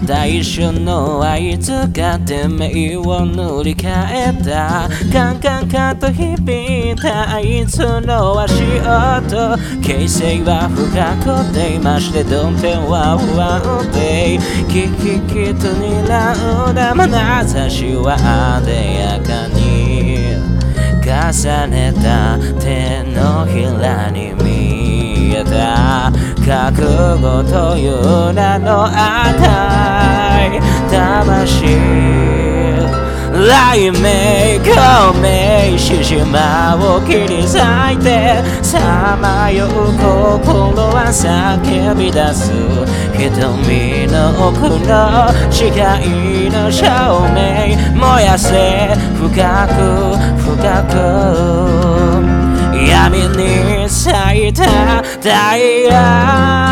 一瞬の愛使って目を塗り替えたカンカンカンと響いたあいつの足音形勢は不覚でましてドンペンは不安定キキキと睨んだ眼差しは艶やかに重ねた手のひらに見えた覚悟という名の赤い魂雷鳴孔明獅子舞を切り裂いてさまよう心は叫び出す瞳の奥の視界の照明燃やせ深く深く闇に咲いた太陽